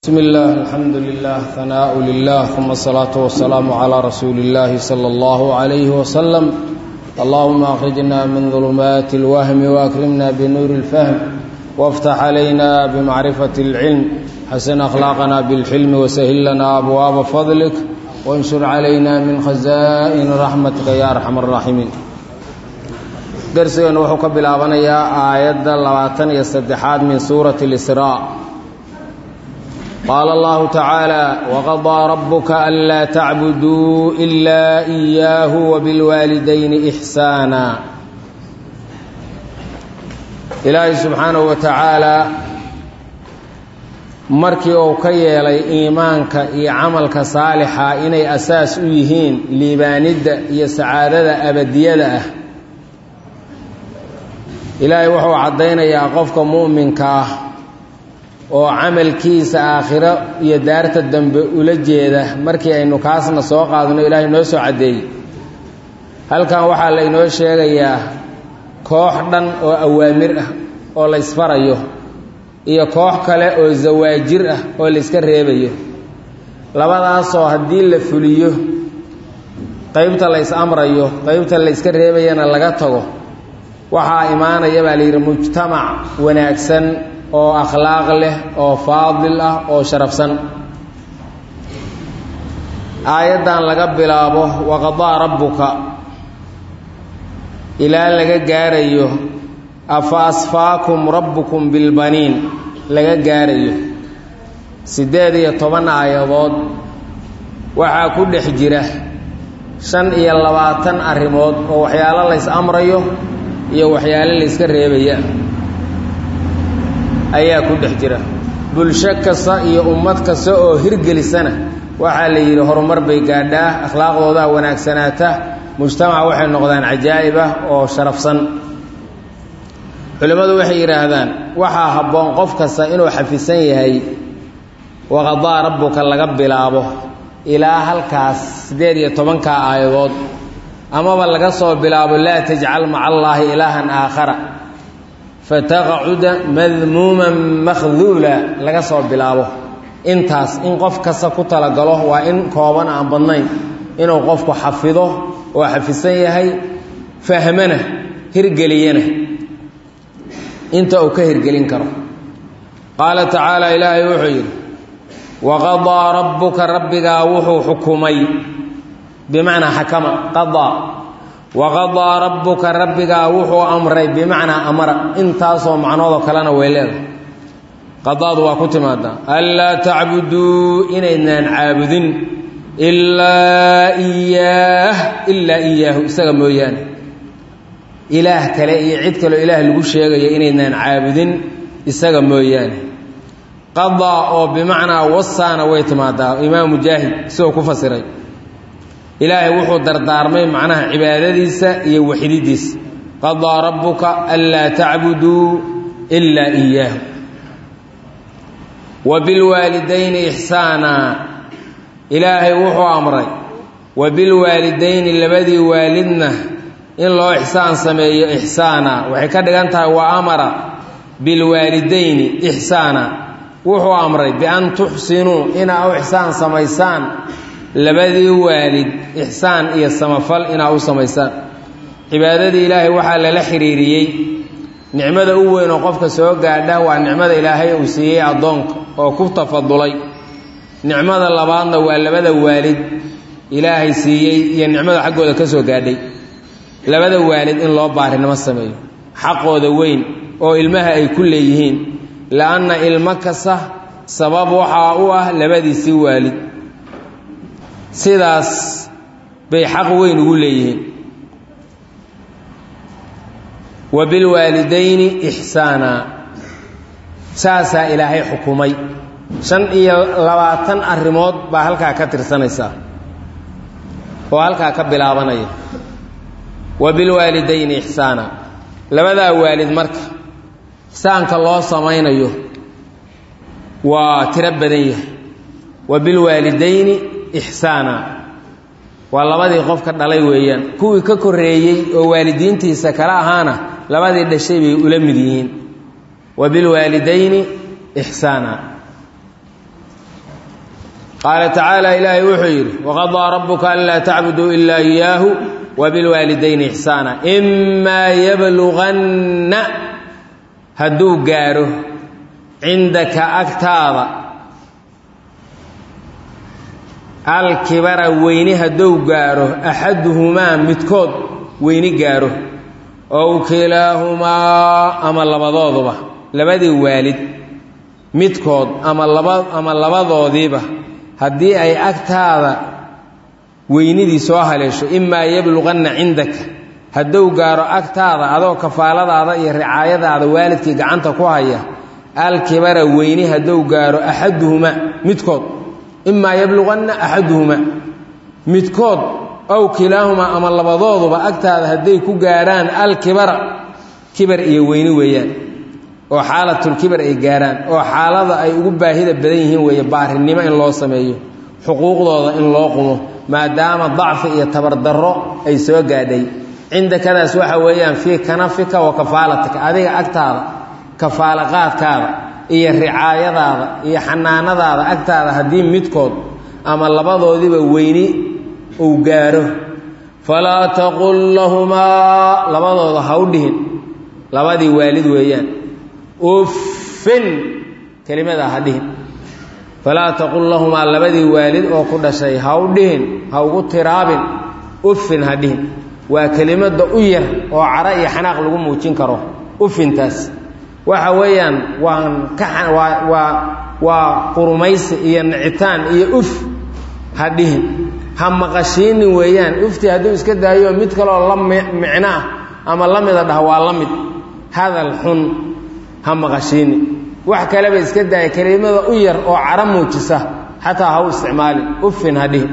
بسم الله الحمد لله ثناء لله ثم الصلاة والسلام على رسول الله صلى الله عليه وسلم. اللهم أخرجنا من ظلمات الوهم وأكرمنا بنور الفهم وافتح علينا بمعرفة العلم حسن أخلاقنا بالحلم وسهل لنا أبواب فضلك وانشر علينا من خزائن رحمتك يا أرحم الراحمين. درسنا وحكى بالآبانية آيات 23 من سورة الإسراء. قال الله تعالى: وقضى ربك ألا تعبدوا إلا إياه وبالوالدين إحسانا. إلهي سبحانه وتعالى markii uu ka yeelay iimaanka iyo camalka saalixa inay asaas u yihiin liibaanida iyo sacaadada abadiyada ah, Ilaahay wuxuu cadeynayaa qofka muuminka ah oo camalkiisa aakhiro iyo daarta dambe ula jeeda markii aynu kaasna soo qaadno Ilaahay noo soo cadeeyay. Halkan waxaa la inoo sheegayaa koox dhan oo awaamir ah oo la isfarayo iyo koox kale oo zawaajir ah oo la iska reebayo. Labadaas oo hadii la fuliyo qaybta la is amrayo qaybta la iska reebayana laga tago, waxaa imaanaya baa la yiri mujtamac wanaagsan oo akhlaaq leh oo faadil ah oo sharafsan. Aayadan laga bilaabo waqadaa rabbuka ilaa laga gaarayo afa asfaakum rabbukum bilbaniin laga gaarayo 18 aayadood waxaa ku dhex jira 25 arrimood oo waxyaalo la is amrayo iyo waxyaalo la iska reebaya ayaa ku dhex jira. bulsho kasta iyo ummad kasta oo hirgelisana waxaa la yiri horumar bay gaadhaa, akhlaaqdooda wanaagsanaata, mujtamac waxay noqdaan cajaa'ib ah oo sharafsan. culimadu waxay yiraahdaan waxaa habboon qof kasta inuu xafisan yahay waqadaa rabbuka laga bilaabo ilaa halkaas 18 aayadood, amaba laga soo bilaabo laa tajcal maca allaahi ilaahan aakhara fataqcuda madmuuman makhduula laga soo bilaabo. intaas in qof kasta ku talagalo waa in kooban aan badnayn inuu qofku xafido oo xafisan yahay, fahmana hirgeliyana inta uu ka hirgelin karo. qaala tacaala, ilaahay wuxuu yidhi waqadaa rabbuka rabbigaa wuxuu xukumay, bimacnaa xakama qadaa. waqadaa rabbuka rabbigaa wuxuu amray, bimacnaa amara. intaasoo macnoodoo kalena way leedahay. qadaadu waa ku timaadaa anlaa tacbuduu inaydnaan caabudin ilaa iyaahu isaga mooyaane. ilaah kale iyo cid kaloo ilaah lagu sheegayo inaydnaan caabudin isaga mooyaane. qadaa oo bimacnaa wasaana way timaadaa. imaam mujaahid isagoo ku fasiray ilaahay wuxuu dardaarmay macnaha cibaadadiisa iyo waxididiisa. qadaa rabbuka anlaa tacbuduu ilaa iyaahu wabilwaalidayni ixsaana. ilaahay wuxuu amray wabilwaalidayni labadii waalidna in loo ixsaan sameeyo ixsaana. waxay ka dhigan tahay wa amara bilwaalidayni ixsaana. wuxuu amray bian tuxsinuu inaa u ixsaan samaysaan labadii waalid, ixsaan iyo samafal inaa u samaysaan. cibaadadii ilaahay waxaa lala xiriiriyey nicmada u weyn oo qofka soo gaadha waa nicmada ilaahay uu siiyey addoonka oo ku tafadulay. nicmada labaadna waa labada waalid ilaahay siiyey iyo nicmada xaggooda ka soo gaadhay. labada waalid in loo baarinimo sameeyo, xaqooda weyn oo ilmaha ay ku leeyihiin, la'anna ilmo kasta sabab waxaa u ah labadiisii waalid. sidaas bay xaq weyn ugu leeyihiin. wabilwaalidayni ixsaana. saasaa ilaahay xukumay. 25 arrimood baa halkaa ka tirsanaysaa oo halkaa ka bilaabanaya. wabilwaalidayni ixsaana. labadaa waalid marka ixsaanka loo samaynayo waa tiro badan yahay. wabilwaalidayni ixsaana waa labadii qofka dhalay weeyaan. kuwii ka koreeyey oo waalidiintiisa kala ahaana labadii dhashay bay ula mid yihiin. wabilwaalidayni ixsaana. qaala tacaala ilaahay wuxuu yidhi waqadaa rabbuka anlaa tacbuduu ilaa iyaahu wabilwaalidayni ixsaana imaa yabluganna hadduu gaaro cindaka agtaada alkibara weyni hadduu gaaro axaduhumaa midkood weyni gaaro ow kilaahumaa ama labadooduba labadii waalid midkood ama labadoodiiba haddii ay agtaada weynidii soo haleesho imaa yabluganna cindaka hadduu gaaro agtaada adoo kafaaladaada iyo ricaayadaada waalidkii gacanta ku haya alkibara weyni hadduu gaaro axaduhumaa midkood imaa yabluganna axaduhumaa midkood ow kilaahumaa ama labadooduba agtaada hadday ku gaarhaan alkibara kibar iyo weyni weeyaan oo xaalatulkibar ay gaarhaan oo xaalada ay ugu baahida badan yihiin weeye baarinimo in loo sameeyo xuquuqdooda in loo qumo maadaama dacfi iyo tabardarro ay soo gaadhay cindakadaas waxa weeyaan fii kanafika wa kafaalatika adiga agtaada kafaalaqaadkaada iyo ricaayadaada iyo xanaanadaada agtaada haddii midkood ama labadoodiiba weyni uu gaaro falaa taqul lahumaa labadooda ha u dhihin labadii waalid weeyaan uffin kelimadaa ha dhihin falaa taqul lahumaa labadii waalid oo ku dhashay ha u dhihin ha ugu tiraabin uffin ha dhihin waa kelimada u yar oo cara iyo xanaaq lagu muujin karo uffintaas waxa weeyaan waa qurumaysi iyo nicitaan iyo uf ha dhihin ha maqashiinin weeyaan ufti hadduu iska daayo mid kaloo la micno ah ama la mida dhah waa la mid hadal xun ha maqashiinin wax kaleba iska daaya kelimada u yar oo cara muujisa xataa ha u isticmaalin uffin ha dhihin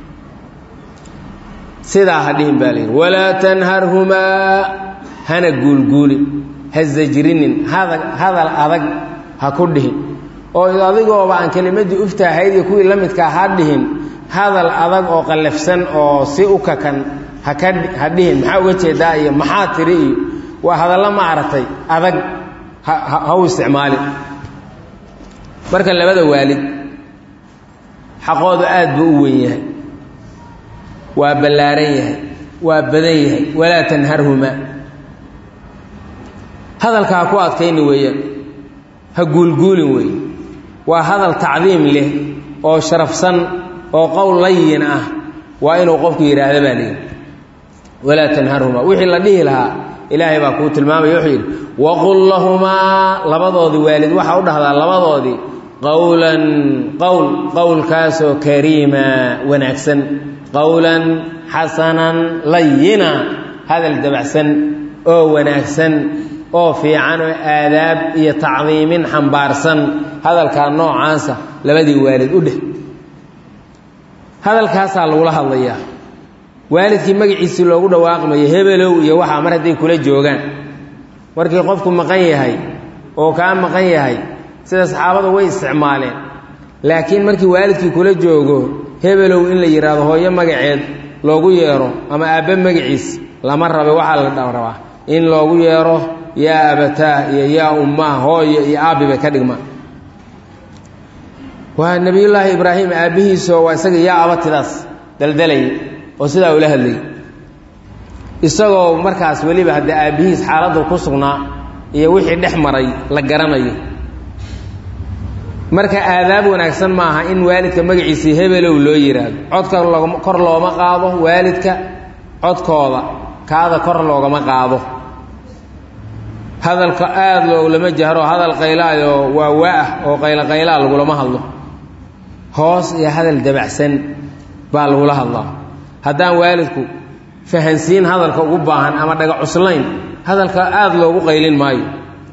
sidaa ha dhihin baa layidhi walaa tanharhumaa hana guulguulin ha sajrinin hadal adag ha ku dhihin oo adigooba aan kelimadii ufta ahayd iyo kuwii la midkaa ha dhihin hadal adag oo qallafsan oo si u kakan ha dhihin maxaa uga jeedaa iyo maxaa tiri iyo waa hadalla ma aragtay adag ha u isticmaalin marka labada waalid xaqoodu aad buu u weyn yahay waa ballaaran yahay waa badan yahay walaa tanharhumaa hadalka ha ku adkayni weeyaan ha guulguulin weeye waa hadal tacdiim leh oo sharafsan oo qowl layin ah waa inuu qofku yidhaahda baa layidhi walaa tanharhumaa wixii la dhihi lahaa ilaahay baa kuu tilmaamaya wuxuu yidhi waqul lahumaa labadoodii waalid waxaa u dhahdaa labadoodii qowlan qowlkaasoo kariima wanaagsan qowlan xasanan layina hadal dabacsan oo wanaagsan oo fiican oo aadaab iyo tacdiimin xambaarsan hadalkaa noocaasa labadii waalid u dheh hadalkaasaa lagula hadlayaa waalidkii magaciisii loogu dhawaaqmayo hebelow iyo waxaa mar hadday kula joogaan markii qofku maqan yahay oo kaa maqan yahay sida saxaabadu way isticmaaleen laakiin markii waalidkii kula joogo hebelow in la yidhaahdo hooyo magaceed loogu yeero ama aabbe magaciis lama rabe waxaa la rabaa in loogu yeero yaa abataah iyo yaa ummaah hooyo iyo aabbi bay ka dhigmaan waa nebiyullaahi ibraahim aabbihiisoo waa isaga yaa abatidaas daldalayay oo sidaa ula hadlayay isagoo markaas weliba haddee aabbihiis xaaladdu ku sugnaa iyo wixii dhex maray la garanayo marka aadaab wanaagsan maaha in waalidka magaciisii hebelow loo yidhaahdo codka kor looma qaado waalidka codkooda kaada kor loogama qaado hadalka aada loolama jahro hadal qaylaayo waa waa-ah oo qayloqaylaa lagulama hadlo hoos iyo hadal dabacsan baa lagula hadlaa haddaan waalidku fahansiin hadalka ugu baahan ama dhaga cuslayn hadalka aada loogu qaylin maayo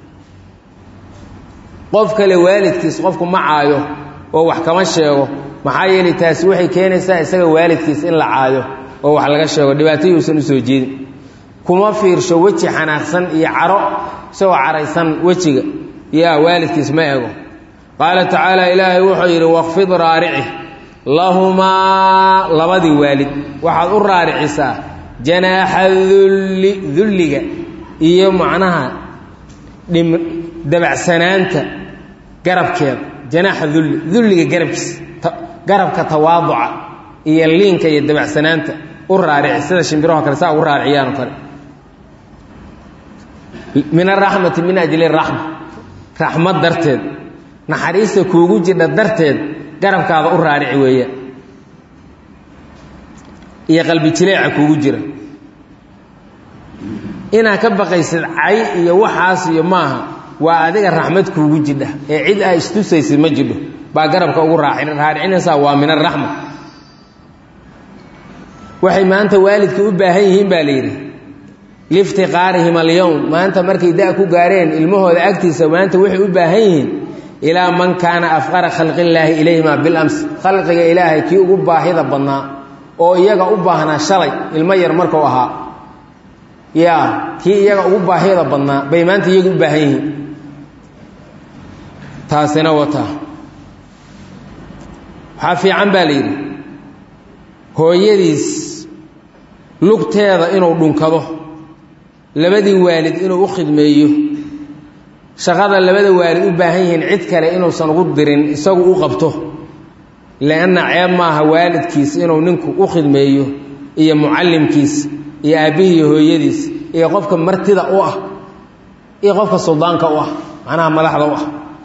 qof kale waalidkiis qofku ma caayo oo wax kama sheego maxaa yeelay taasi waxay keenaysaa isaga waalidkiis in la caayo oo wax laga sheego dhibaato yuusan u soo jeedin kuma fiirsho weji xanaaqsan iyo caro isagoo caraysan wejiga yaa waalidkiis ma ego qaala tacaala ilaahay wuxuu yidhi waqfid raarici lahumaa labadii waalid waxaad u raaricisaa janaaxa dulliga iyo macnaha dabacsanaanta garabkeeda janaaxa dulliga garabka tawaaduca iyo liinka iyo dabacsanaanta u raarici sida shimbiraha kale saa ugu raariciyaan kale min arraxmati min ajli raxma raxmad darteed naxariista kuugu jidha darteed garabkaada u raarici weeyaan iyo qalbi jileeca kuugu jira inaa ka baqaysid cay iyo waxaas iyo maaha waa adiga raxmad kuugu jidha ee cid aa istusaysid ma jidho baa garabka ugu raaricinaysaa waa min arraxma waxay maanta waalidka u baahan yihiin baa la yidhi liiftiqaarihim alyowm maanta markay da' ku gaareen ilmahooda agtiisa maanta waxay u baahan yihiin ilaa man kaana afqara khalqillaahi ilayhima bilams khalqiga ilaahay kii ugu baahida badnaa oo iyaga u baahnaa shalay ilmo yar markuu ahaa yaa kii iyaga ugu baahida badnaa bay maanta iyaga u baahan yihiin taasina wataa waxaa fiican baa la yidhi hooyadiis lugteeda inuu dhunkado labadii waalid inuu u khidmeeyo shaqada labada waalid u baahan yihiin cid kale inuusan ugu dirin isagu u qabto lianna ceeb maaha waalidkiis inuu ninku u khidmeeyo iyo mucallimkiis iyo aabbihii iyo hooyadiis iyo qofka martida u ah iyo qofka suldaanka u ah macnaha madaxda u ah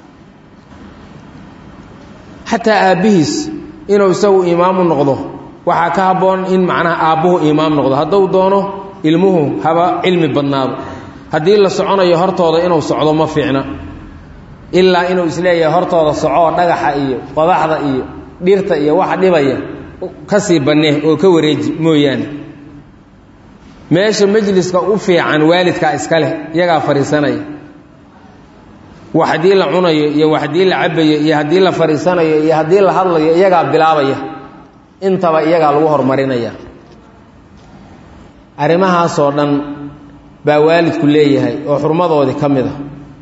xataa aabbihiis inuu isagu imaamu noqdo waxaa ka habboon in macnaha aabbuhu imaam noqdo hadduu doono ilmuhu haba cilmi badnaado haddii la soconayo hortooda inuu socdo ma fiicna ilaa inuu isleeyahay hortooda socoo dhagaxa iyo qodaxda iyo dhirta iyo waxa dhibaya ka sii bannee oo ka wareeji mooyaane meesha majliska u fiican waalidkaa iska leh iyagaa fadhiisanaya wax haddii la cunayo iyo wax haddii la cabbayo iyo haddii la fadhiisanayo iyo haddii la hadlayo iyagaa bilaabaya intaba iyagaa lagu horumarinaya arrimahaasoo dhan baa waalidku leeyahay oo xurmadoodii ka mid a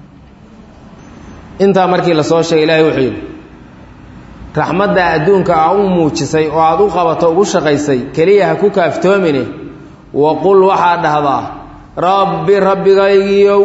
intaa markii la soo sheegay ilaahay wuxuu yidhi raxmadda adduunka aa u muujisay oo aad u qabato ugu shaqaysay keliya ha ku kaaftoomine waqul waxaa dhahdaa rabbi rabbigaygiyow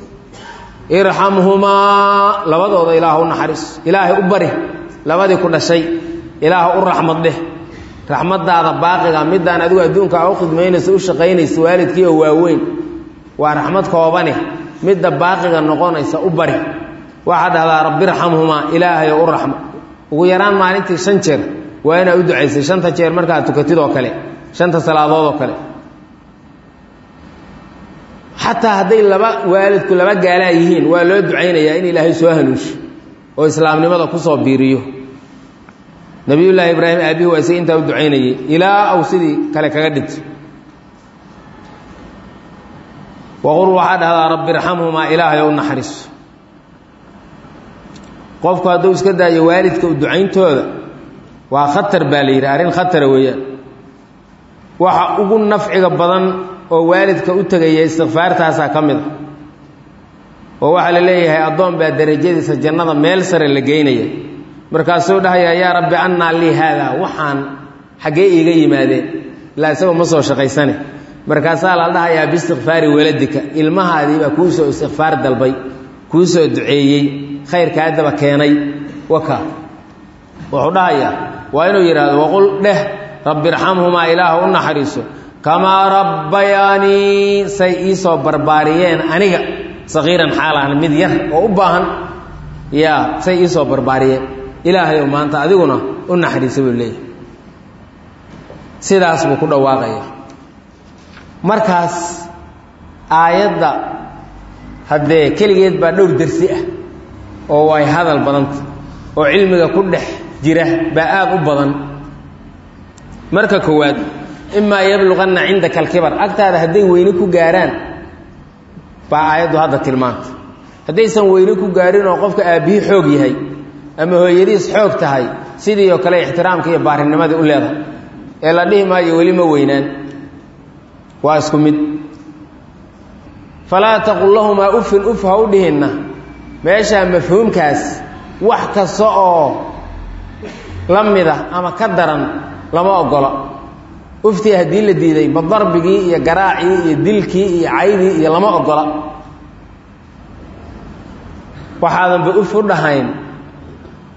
irxamhumaa labadooda ilaah u naxariis ilaahay u bari labadii ku dhashay ilaah u raxmad dheh raxmaddaada baaqiga middaan adigu adduunka aa u khidmaynaysa u shaqaynaysa waalidkii oo waaweyn waa raxmad koobane midda baaqiga noqonaysa u bari waxaa dhahdaa rabbi irxamhumaa ilaahayo u raxma ugu yaraan maalintii 5 jeer waa inaa u ducaysay 5 jeer markaad tukatid oo kale 5 salaadood oo kale xataa hadday waalidku laba gaalaa yihiin waa loo ducaynayaa in ilaahay soo hanuunsho oo islaamnimada ku soo biiriyo nabiyullaahi ibraahim aabbihi waa isay intaa u ducaynayay ilaa aw sidii kale kaga dhinto waqul waxaa dhahdaa rabbi irxamhumaa ilaahayo u naxariiso qofku hadduu iska daayo waalidka u ducayntooda waa khatar baa la yidhi arrin khatara weeyaan waxa ugu nafciga badan oo waalidka u tegaya istikfaartaasaa ka mid a oo waxaa la leeyahay addoon baa darajadiisa jannada meel sare la geynaya markaasuu dhahayaa yaa rabbi annaa lii haadaa waxaan xaggee iiga yimaadeen ilaa isagoo ma soo shaqaysane markaasaa la dhahayaa biistikfaari waladika ilmahaadii baa kuu soo istikfaar dalbay kuu soo duceeyey khayrkaa daba keenay waka wuxuu dhahayaa waa inuu yidhaahdo waqul dheh rabbi irxamhumaa ilaah u naxariiso kamaa rabbayaanii say ii soo barbaariyeen aniga sagiiran xaalaan mid yar oo u baahan yaa say ii soo barbaariyeen ilaahayow maanta adiguna u naxariisa buu leeyahay sidaas buu ku dhawaaqaya markaas aayadda haddee keligeed baa dhowr dersi ah oo way hadal badanta oo cilmiga ku dhex jira baa aad u badan marka koowaad imaa yabluqanna cindaka alkibar agtaada hadday weyne ku gaaraan baa aayaddu hadda tilmaanta haddaysan weyne ku gaarin oo qofka aabbihii xoog yahay ama hooyadiis xoog tahay sidii oo kale ixtiraamka iyo baarinimadii u leedahay ee la dhihi maayo weli ma weynaan waa isku mid falaa taqul lahumaa ufin uf ha u dhihinna meeshaa mafhuumkaas wax kasta oo la mida ama ka daran lama ogola uftii haddii la diiday ma darbigii iyo garaacii iyo dilkii iyo caydii iyo lama ogola waxaadanba uf u dhahayn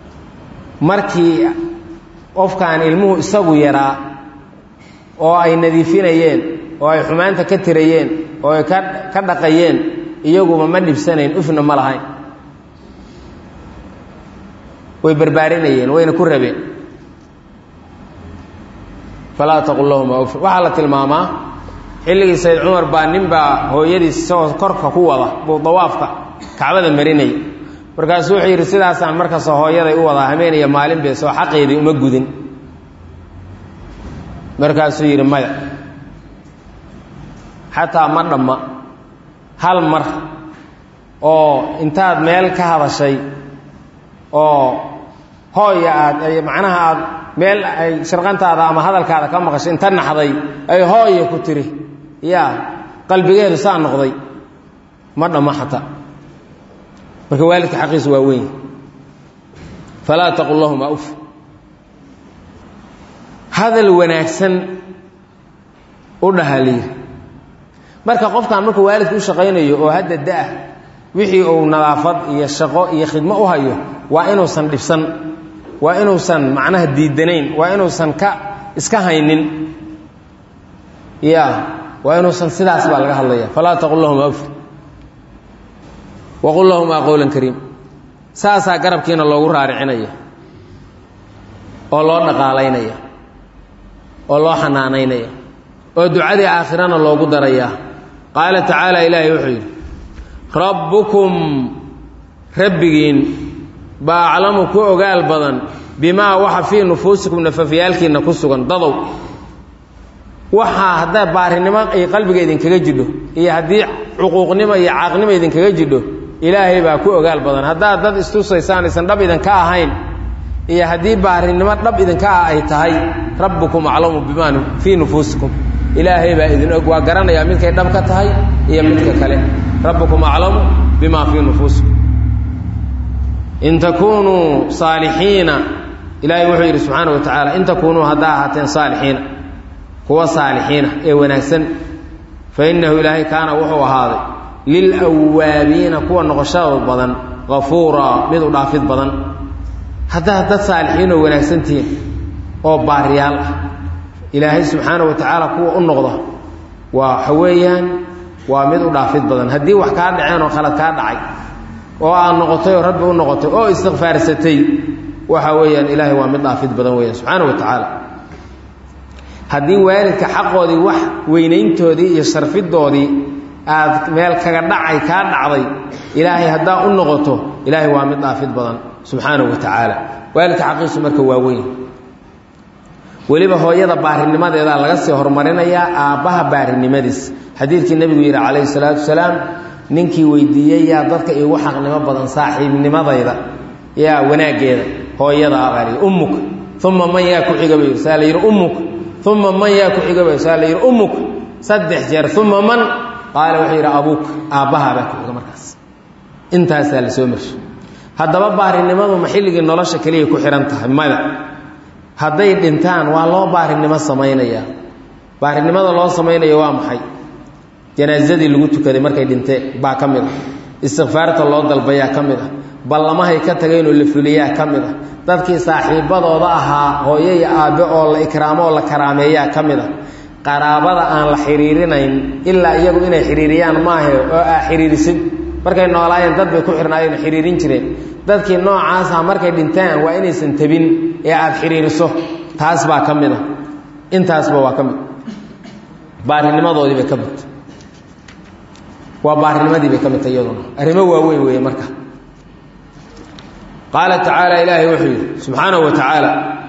markii qofkaan ilmuhu isagu yaraa oo ay nadiifinayeen oo ay xumaanta ka tirayeen oo ay ka dhaqayeen iyaguba ma dhibsanayn ufna ma lahayn way barbaarinayeen wayna ku rabeen falaa taqul lahuma uf waxaa la tilmaamaa xilligii sayd cumar baa ninbaa hooyadiis isagoo korka ku wada buu dawaafka kacbada marinaya markaasuu wuxuu yidhi sidaasaan markastoo hooyaday u wadaa hameenaya maalin bee soo xaqeedii uma gudin markaasuu yidhi maya xataa ma dhamma hal mar oo intaad meel ka hadashay oo hooya aad macnaha aad meel ay sharqantaada ama hadalkaada ka maqashay inta naxday ay hooya ku tiri yaa qalbigeedu saa noqday ma dhamma xataa marka waalidka xaqiisu waa weyn falaa taqul lahuma uf hadal wanaagsan u dhahaliya marka qofkan markuu waalidka u shaqaynayo oo hadda da-ah wixii uu nadaafad iyo shaqo iyo khidmo u hayo waa inuusan dhibsan waa inuusan macnaha diidanayn waa inuusan iska haynin ya waa inuusan sidaas baa laga hadlaya falaa taqul lahuma uf waqul lahumaa qowlan kariim saasaa garabkiina loogu raaricinaya oo loo dhaqaalaynaya oo loo xanaanaynaya oo ducadii aakhirana loogu darayaa qaala tacaala ilaahay wuxuu yidhi rabbukum rabbigiin baa aclamu ku ogaal badan bimaa waxa fii nufuusikum nafafyaalkiinna ku sugan dadow waxaa haddaa baarinimo ay qalbiga idinkaga jidho iyo haddii cuquuqnimo iyo caaqnimo idinkaga jidho ilaahay baa ku ogaal badan haddaad dad istusaysaan aysan dhab idinka ahayn iyo haddii baarinimo dhab idinka ah ay tahay rabbukum aclamu bimaa fii nufuusikum ilaahay baa idin og waa garanayaa midkay dhab ka tahay iyo midka kale rabbukum aclamu bimaa fii nufuusikum in takunuu saalixiina ilaahay wuxuu yidhi subxaana wa tacaala in takunuu haddaa ahaateen saalixiina kuwa saalixiina ee wanaagsan fa innahu ilaahay kaana wuxuu ahaaday lilawaabiina kuwa noqoshada badan gafuura mid u dhaafid badan haddaad dad saalixiin oo wanaagsan tihiin oo baariyaal ah ilaahay subxaana wa tacaala kuwa u noqda waxa weeyaan waa mid u dhaafid badan haddii wax kaa dhaceen oo khalad kaa dhacay oo aad noqotay oo rabbi u noqotay oo istikfaarsatay waxa weeyaan ilaahay waa mid dhaafid badan weeyaan subxaana wa tacaala haddii waalidka xaqoodii wax weynayntoodii iyo sharfidoodii aad meel kaga dhacay kaa dhacday ilaahay haddaa u noqoto ilaahay waa mid dhaafid badan subxaanahu wa tacaala waalidka xaqiisu marka waa weyn weliba hooyada baarinimadeedaa laga sii horumarinayaa aabbaha baarinimadiis xadiidkii nebigu yidhi calayhi salaatu wasalaam ninkii weydiiyey yaa dadka iigu xaqnimo badan saaxiibnimadayda yaa wanaaggeeda hooyada abaaliy ummuk uma man yaa ku xiga bay saa la yidhi ummuk uma man yaa ku xiga bay saa la yidhi ummuk 3 jeer uma man qaala wuxuu yidhi abuuk aabbahaa baa ku xiga markaas intaasaa la soo marsho haddaba baarinimadu ma xilligii nolosha keliya ku xihan tahay mada hadday dhintaan waa loo baarinimo samaynayaa baarinimada loo samaynayo waa maxay janaasadii lagu tukaday markay dhinteen baa ka mid ah istikfaarta loo dalbayaa ka mid ah ballamahay ka tageenoo la fuliyaa ka mid ah dadkii saaxiibadooda ahaa hooyo iyo aabbe oo la ikraamo oo la karaameeyaa ka mid ah qaraabada aan la xiriirinayn ilaa iyagu inay xiriiriyaan maahe oo aa xiriirisid markay noolaayeen dad bay ku xirnaayeen xiriirin jireen dadkii noocaasa markay dhintaan waa inaysan tabin ee aad xiriiriso taas baa ka mid ah intaasba waa ka mid baarinimadoodii bay ka mid waa baarinimadii bay ka midta iyaduna arrimo waaweyn weeye marka qaala tacaala ilaahay wuxuu yidhi subxaanahu wa tacaala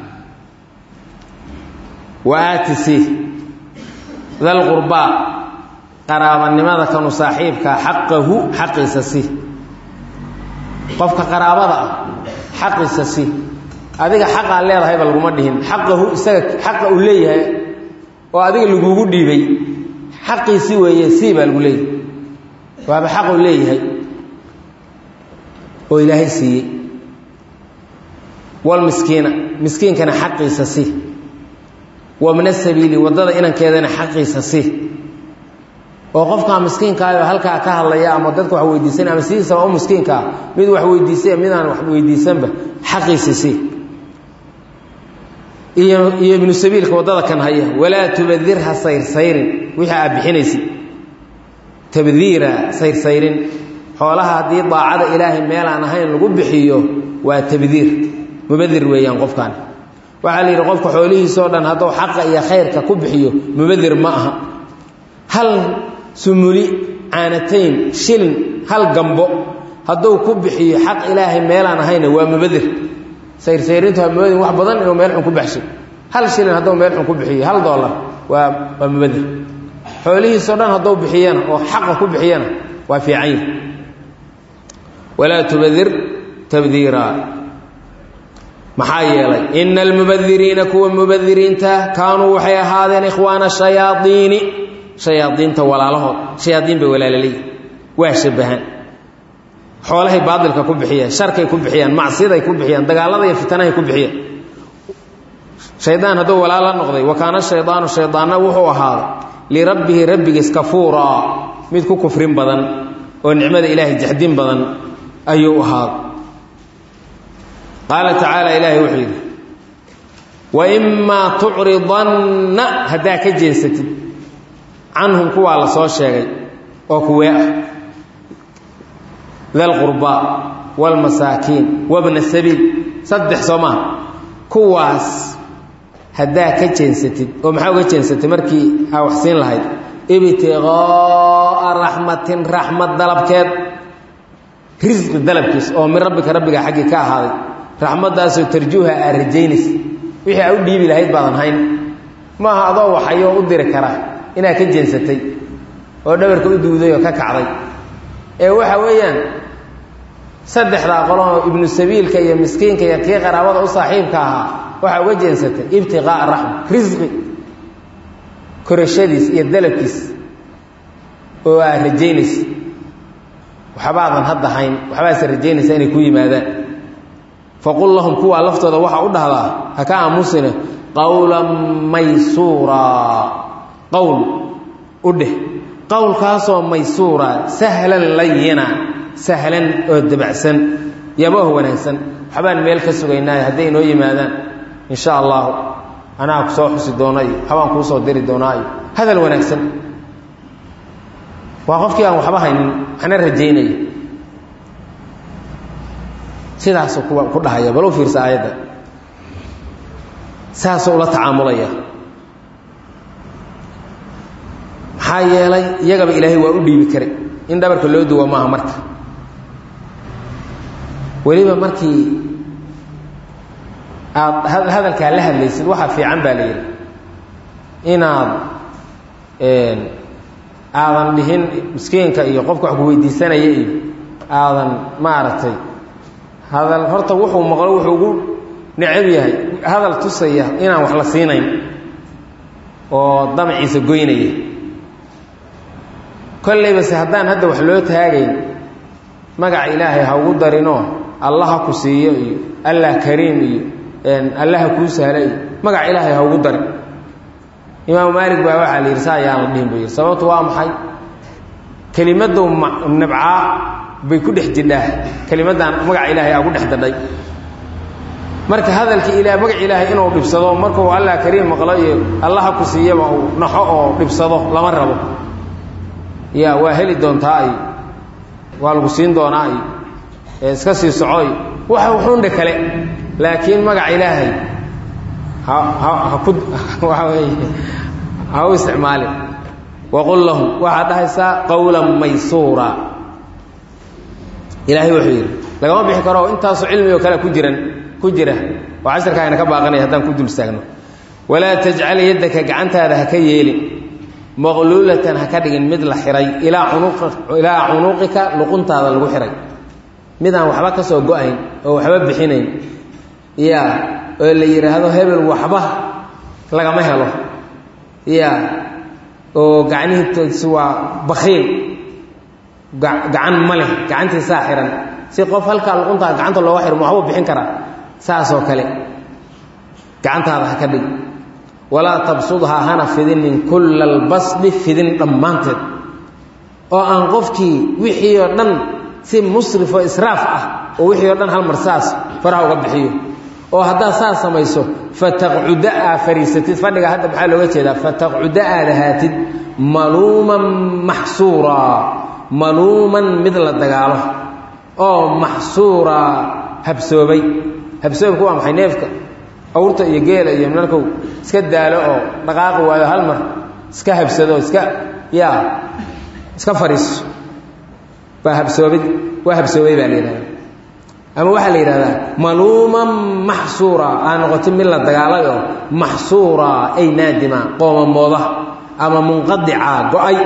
wa aatisi dal qurbaa qaraabanimada kanu saaxiibkaa xaqahu xaqiisa si qofka qaraabada ah xaqiisa si adiga xaqaa leedahayba laguma dhihin xaqahu isaga xaqa uu leeyahay oo adiga lagugu dhiibay xaqiisi weeye si baa lagu leeyahay waaba xaq uu leeyahay oo ilaahay siiyey walmiskiina miskiinkana xaqiisa si wamna sabiili waddada inankeedana xaqiisa si oo qofkaa miskiinkaayo halkaa ka hadlaya ama dadka wax weydiisan ama sidiisaba u miskiinkaa mid wax weydiisay midaan wax weydiisanba xaqiisa si iyo ibnu sabiilka wadada kan haya walaa tubadhirha sayrsayrin wixii aad bixinaysid tabdhiira sayrsayrin xoolaha haddii daacada ilaahay meel aan ahayn lagu bixiyo waa tabdhiir mubadhir weeyaan qofkan waxaa la yidhi qofka xoolihiisoo dhan hadduu xaqa iyo khayrka ku bixiyo mubadhir ma aha hal sumuli caanatayn shilin hal gambo hadduu ku bixiyo xaq ilaahay meelaan ahayna waa mubadhir sayrsayrintu waa mubadhir wax badan inuu meel xun ku baxshay hal shilin hadduu meel xun ku bixiyo $1 waa mubadhir xoolihiisoo dhan hadduu bixiyana oo xaqa ku bixiyana waa fiican yahay walaa tubadhir tabdhiira maxaa yeelay ina almubadhiriina kuwa mubadhiriinta kaanuu waxay ahaadeen ikhwaana shayaadiini shayaadiinta walaalahood shayaadiin bay walaalaleeyihin waa shabahaan xoolahay baadilka ku bixiyaan sharkay ku bixiyaan macsiyaday ku bixiyaan dagaalada iyo fitanahay ku bixiyaan shaydaan hadduu walaal la noqday wa kaana shaydaanu shaydaanna wuxuu ahaaday lirabbihi rabbigiis kafuuraa mid ku kufrin badan oo nicmada ilaahay jaxdin badan ayuu ahaaday qaala tacaala ilaahay wuxuu yidhi waimaa tucridanna haddaa ka jeensatid canhum kuwaa la soo sheegay oo kuwee ah dalqurbaa waalmasaakiin wabna sabiil 3 soo maaha kuwaas haddaa ka jeensatid oo maxaa uga jeensatay markii aa wax siin lahayd ibtiqaa'a raxmatin raxmad dalabkeed risqi dalabkiis oo min rabbika rabbiga xaggii ka ahaaday raxmaddaasoo tarjuuha aad rajaynaysa wixii aa u dhiibi lahayd baadan hayn maaha adoo waxayoo u diri kara inaad ka jeensatay oo dhabarka u duuday oo ka kacday ee waxa weeyaan 3 qoloo ibnu sabiilka iyo miskiinka iyo kii qaraabada u saaxiibka ahaa waxaa uga jeensatay ibtiqaa'a raxma risqi korashadiis iyo dalabkiis oo aad rajaynaysa waxbaadan hadda hayn waxbaase rajaynaysa inay ku yimaadaan faqul lahum kuwaa laftooda waxaa u dhahdaa ha ka aamusine qawlan maysuuraa qowl u dheh qowlkaasoo maysuura sahlan layina sahlan oo dabacsan yabooh wanaagsan waxbaan meel ka sugaynaayo hadday inoo yimaadaan in sha allahu anaa ku soo xusi doonaayo waxbaan kuu soo diri doonaayo hadal wanaagsan waa qofkii aan waxba haynin waxna rajaynaya sidaasuu ku dhahaya bal u fiirsa aayadda saasuu ula tacaamulaya maxaa yeelay iyagaba ilaahay waa u dhiibi karay in dhabarka loo duwa maaha marka weliba markii aad hadalkaa la hadlaysid waxaa fiican baa la yidhi inaad aadan dhihin miskiinka iyo qofka wax ku weydiisanaya iyo aadan maaragtay hadal horta wuxuu maqlo wuxuu ugu necab yahay hadal tusaya inaan wax la siinayn oo damaciisa goynaya kolleybase haddaan hadda wax loo taagayn magaca ilaahay ha ugu darinoo allah ha ku siiyo iyo allah kariim iyo allah ha kuu sahla iyo magaca ilaahay ha ugu darin imaamu maalik baa waxaa la yidhi saa ayaan la dhihin buu yidhi sababtu waa maxay kelimaddu nabcaa bay ku dhex jidhaa kelimaddan magaca ilaahay aa ku dhex dadhay marka hadalkii ilaah magaca ilaahay inuu dhibsado markuu allah kariim maqlo iyo allah ha ku siiyaba uu naxo oo dhibsado lama rabo yaa waa heli doontaa iyo waa lagu siin doonaa iyo iska sii soco iyo waxa wuxuundhe kale laakiin magaca ilaahay ha u isticmaalin waqul lahum waxaad dhahaysaa qawlan maysuura ilaahay wuxuu yidhi lagama bixi karo intaasoo cilmi oo kale ku jira oo casharka ayna ka baaqanaya haddaan ku dul istaagno walaa tajcal yaddaka gacantaada ha ka yeelin maqluulatan ha ka dhigin mid la xihay ilaa cunuuqika luquntaada lagu xihay midaan waxba ka soo go-ayn oo waxba bixinayn yaa oo la yidhaahdo hebel waxba lagama helo yaa oo gacnihiisi waa bakiil gacan ma leh gacantiisaa xihan si qof halkaa luquntaa gacanta looga xiro ma waxbuu bixin karaa saasoo kale gacantaada ha ka dhig walaa tabsudhaa hana fidinin kulla albasdi fidin dhammaanteed oo aan qofkii wixii oo dhan si musrif oo israaf ah oo wixii oo dhan hal mar saas faraha uga bixiyo oo haddaa saa samayso fataqcuda fariisatid fadhiga hadda maxaa looga jeedaa fataqcuda aadahaatid maluuman maxsuura maluuman mid la dagaalo oo maxsuura habsoobay habsoobku waa maxay neefka awrta iyo geela iyo markuu iska daalo oo dhaqaaqi waayo hal mar iska habsado iska fariiso waa habsoobid waa habsoobay baa la yidhahdaa ama waxaa la yidhahdaa maluuman maxsuura aan noqotin mid la dagaalay oo maxsuura ay naadima qoomamooda ama munqadica go-ay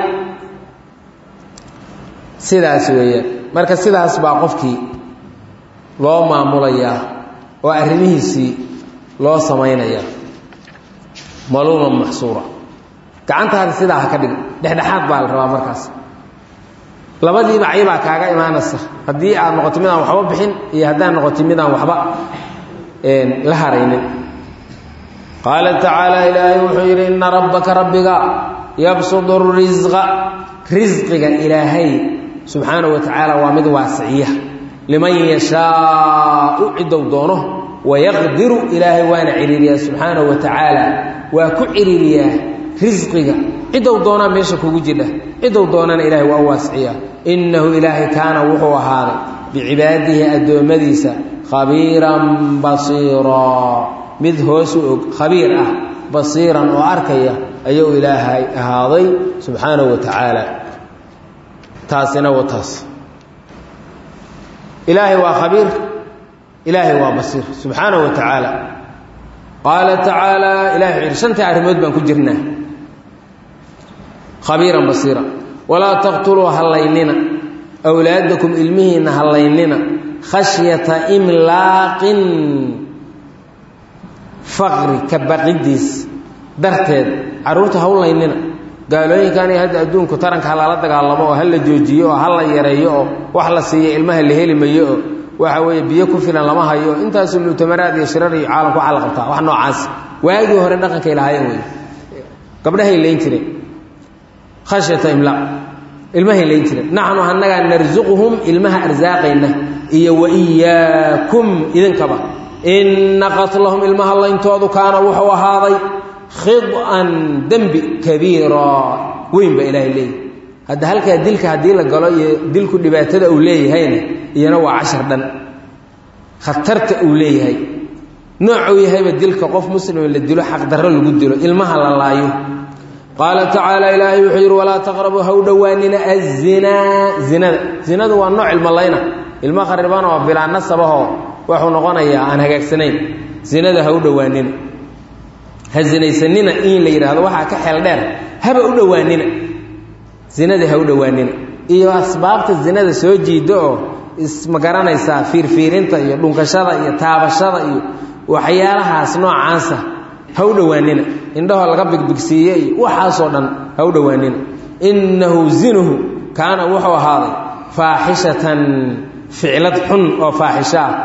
sidaas weeyaan marka sidaas baa qofkii loo maamulayaa oo arrimihiisii loo samaynaya maluuman maxsuura gacantaada sidaa ha ka dhig dhexdhexaad baa la rabaa markaas labadiiba caybaa kaaga imaanaysa haddii aad noqoto midaan waxba bixin iyo haddaad noqoto midaan waxba la haraynin qaala tacaala ilaahay wuxuu yidhi inna rabbaka rabbiga yabsudu risqiga ilaahay subxaanahu wa tacaala waa mid waasiciya liman yashaau cidow doono wayaqdiru ilaahay waana ciriiriyaa subxaanahu wa tacaala waa ku ciriiriyaa risqiga cidow doonaa meesha kugu jidha cidow doonana ilaahay waa waasiciyaa innahu ilaahay kaana wuxuu ahaaday bicibaadihi addoommadiisa khabiiran basiiraa mid hoos u og khabiir ah basiiran oo arkaya ayuu ilaahay ahaaday subxaanahu wa tacaala taasina wa taas ilaahay waa khabiir ilaahay waa basiir subxaanahu wa tacaala qaala tacaala ilahay wuxuu yidhi shantii arrimood baan ku jirnaa khabiiran basiira walaa taqtuluu hallaynina awlaadakum ilmihiinna hallaynina khashyata imlaaqin faqri ka baqidiis darteed carruurta hawlaynina gaalooyinkan hadda adduunku taranka halala dagaalamo oo hala joojiyo oo hala yareeyo oo wax la siiyo ilmaha la heli mayo oo waxa weeye biyo ku filan lama hayo intaas mu'tamaraad iyo shirar iyo caalamku waxa la qabtaa wax noocaas waagii hore dhaqankay lahaayeen way gabdhahay leeyin jireen khashyata imlaaq ilmahay leeyin jireen naxnu annaga narzuquhum ilmaha arzaaqayna iyo wa iyaakum idinkaba inna qatlahum ilmaha layntoodu kaana wuxuu ahaaday khid'an dembi kabiira weyn baa ilaahay leeyahy hadda halkaa dilka haddii la galo iyo dilku dhibaatada uu leeyahayna iyana waa cashar dhan khatarta uu leeyahay noocuu yahayba dilka qof muslimo la dilo xaqdarro lagu dilo ilmaha la laayo qaala tacaala ilaahay wuxuu yidhi walaa taqrabuu ha u dhowaanina azinaa zinadu waa nooc ilmalayna ilma khariban oo bilaa nasabahoo wuxuu noqonayaa aan hagaagsanayn zinada ha u dhowaanina ha zinaysanina in la yidhaahdo waxaa ka xeel dheer haba u dhowaanina zinada ha u dhowaanina iyo asbaabta zinada soo jiida oo isma garanaysaa fiirfiirinta iyo dhunkashada iyo taabashada iyo waxyaalahaas noocaasa ha u dhowaanina indhahoo laga bigbigsiiye iyo waxaasoo dhan ha u dhowaanina innahu zinuhu kaana wuxuu ahaaday faaxishatan ficlad xun oo faaxisho ah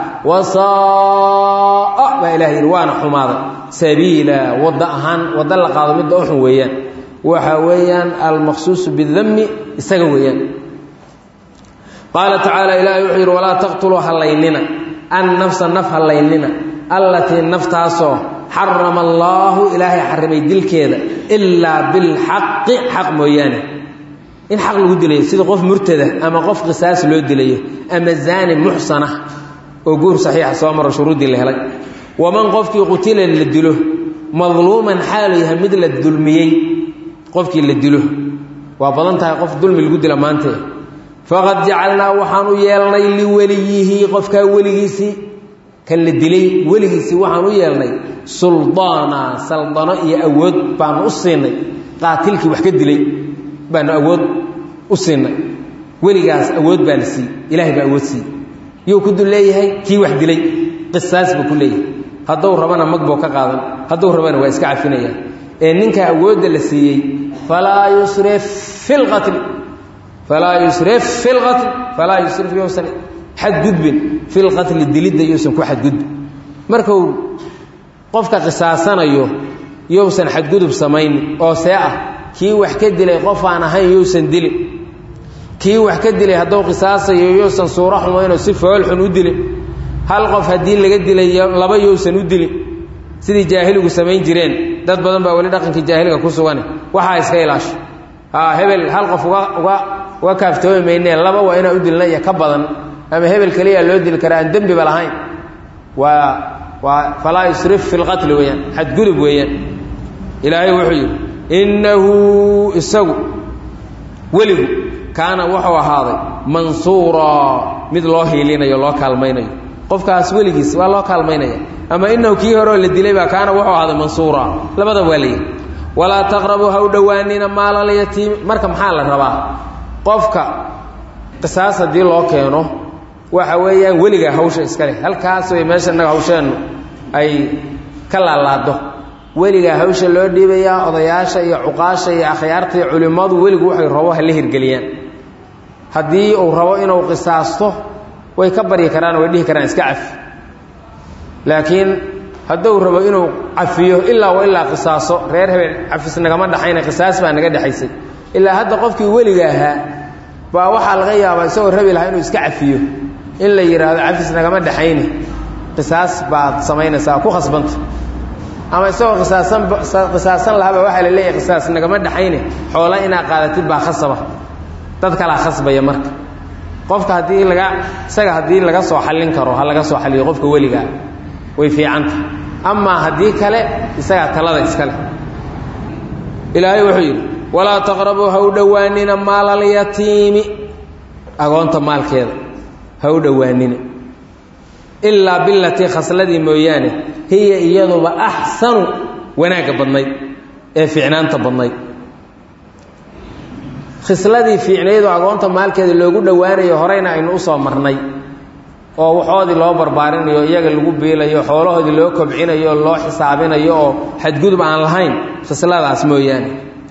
wasaa baa ilaha yidhi waana xumaaday sabiila wadda ahaan wadda la qaado midda u xun weeyaan waxa weeyaan almaqsuusu bidami isaga weeyaan qaala tacaala ilaahay wuxuu yidhi walaa taqtuluu hallaynina annafsa naf hallaynina allatii naftaasoo xarama allaahu ilaahay xarimay dilkeeda ilaa bilxaqi xaq mooyaane in xaq lagu dilayo sida qof murtada ama qof qisaas loo dilayo ama zaani muxsana oo guur saxiixa soo maro shuruuddii la helay waman qofkii qutila la dilo madluuman xaalu yahay mid la dulmiyey qofkii la dilo waa badan tahay qof dulmi lagu dila maanta faqad jacalnaa waxaan u yeelnay liweliyihi qofkaa weligiisii kan la dilay weligiisii waxaan u yeelnay suldaana saldano iyo awood baanu u siinay qaatilkii wax ka dilay baanu awood u siinay weligaas awood baa la siiyey ilaahay baa awood siiyey yuu ku dul leeyahay kii wax dilay qisaas buu ku leeyahay hadduu rabana mag buu ka qaadan hadduu rabana waa iska cafinaya ee ninka awoodda la siiyey falaa yusrif fi lqatli falaa yusrif fi lqatl falaa yusrif yuusan xadgudbin fi lqatli dilidda yuusan ku xadgudbin markuu qofka qisaasanayo yuusan xadgudub samaynin oo see ah kii wax ka dilay qof aan ahayn yuusan dilin kii wax ka dilay hadduu qisaasayo yuusan suuro xumaynoo si fool xun u dilin hal qof haddii laga dilayo laba yowsan u dilin sidii jaahiligu samayn jireen dad badan baa weli dhaqankii jaahiliga ku sugan waxaa iska ilaasho hebel hal qof uga kaaftoomi maynee laba waa inaa u dilna iyo ka badan ama hebel keliya loo dili karaa aan dembiba lahayn waa falaa yusrif fi lqatli weeyaan xadgudub weeyaan ilaahay wuxuu yidhi innahu isagu weligu kaana wuxuu ahaaday mansuuraa mid loo hiilinayo loo kaalmaynayo qofkaas weligiis waa loo kaalmaynaya ama inahu kii horeo la dilay baa kaana wuxuu ahaaday mansuuraa labadaba waa leeyahy walaa taqrabuu ha u dhowaanina maallalyatiimi marka maxaa la rabaa qofka qisaas haddii loo keeno waxa weeyaan weligaa hawsha iska leh halkaas way meesha innaga hawsheennu ay ka laalaado weligaa hawsha loo dhiibayaa odayaasha iyo cuqaasha iyo akhyaarta iyo culimmadu weligu waxay rabo ha la hirgeliyaan haddii uu rabo inuu qisaasto way ka baryi karaan way dhihi karaan iska cafi laakiin hadduu rabo inuu cafiyo ilaa wa ilaa qisaaso reer hebel cafis nagama dhaxayna qisaas baa naga dhexaysay ilaa hadda qofkii weliga ahaa baa waxaa laga yaabaa isagoo rabi lahaa inuu iska cafiyo in la yidhaahdo cafis nagama dhaxayne qisaas baad samaynaysaa ku khasbanta ama isagoo qisaasan lahaaba waxaa la leeyahay qisaas nagama dhaxayne xoola inaad qaadatid baa khasaba dad kalaa khasbaya marka qofka isaga haddii laga soo xallin karo ha laga soo xalliyo qofka weligaa way fiicanta amaa haddii kale isagaa talada iska leh ilaahay wuxuu yidhi walaa taqrabuu ha u dhowaanina maalalyatiimi agoonta maalkeeda ha u dhowaanina ilaa bilatii khasladii mooyaane hiya iyaduba axsanu wanaagga badnayd ee fiicnaanta badnayd khisladii fiicnaydoo agoonta maalkeeda loogu dhowaanayo horeyna aynu u soo marnay oo waxoodii loo barbaarinayo iyaga lagu biilayo xoolahoodii loo kobcinayo oo loo xisaabinayo oo xadgudub aan lahayn khisladaas mooyaane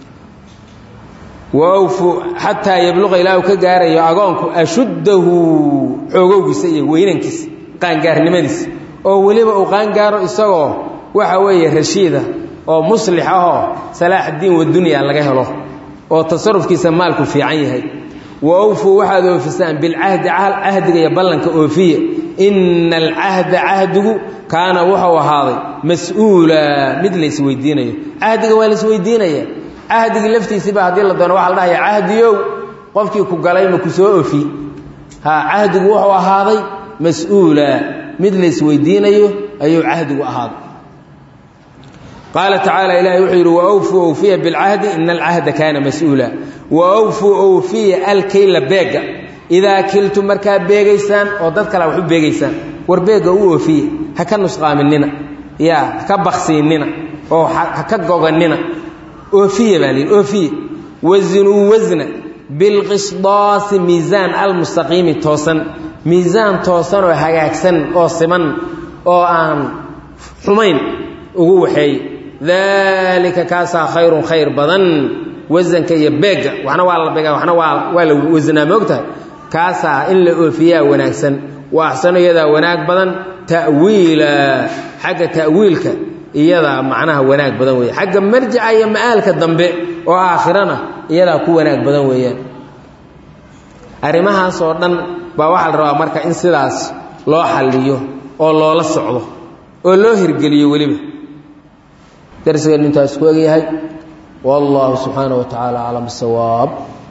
wawfu xataa yabluqa ilaa uu ka gaarayo agoonku ashuddahu xoogowgiisa iyo weynankiisa qaangaarnimadiisa oo weliba uu qaangaaro isagoo waxa weeye rashiida oo muslix ahoo salaaxaddiin wadunya laga helo oo tasarufkiisa maalku fiican yahay wa awfuu waxaad oofisaan bilcahdi cahdiga iyo ballanka oofiye ina alcahda cahdigu kaana wuxuu ahaaday mas-uula mid la isweydiinayo cahdiga waa la isweydiinaya cahdigii laftiisiiba haddii la doono waxa la dhahaya cahdiyow qofkii ku galay ma ku soo ofi cahdigu wuxuu ahaaday mas-uula mid la isweydiinayo ayuu cahdigu ahaaday qaala tacaala ilahay wuxuu yidhi waawfuu awfiya bilcahdi ina alcahda kaana mas-uula waawfuu awfiya alkayla beega idaa kiltum markaa beegaysaan oo dad kale wax u beegaysaan war beega u oofiye ha ka nusqaaminina ya ha ka baksiinina oo ha ka goganina oofiye baa lihi oofiye wazinuu wasna bilqisdaasi miisaan almustaqiimi toosan miisaan toosan oo hagaagsan oo siman oo aan xumayn ugu waxeey dalika kaasaa khayrun khayr badan wasanka iyo beega waxna waa la beega waxna waa la wasnaa moogtahay kaasaa in la oofiyaa wanaagsan waa axsano iyadaa wanaag badan ta'wiila xagga ta'wiilka iyadaa macnaha wanaag badan weeye xagga marjica iyo ma'aalka dambe oo aakhirana iyadaa ku wanaag badan weeyaan arrimahaas oo dhan baa waxaa la rabaa marka in sidaas loo xalliyo oo loola socdo oo loo hirgeliyo weliba darsigeennu intaas ku egyahay wallahu subxaanaه wa tacaala aclam bisawaab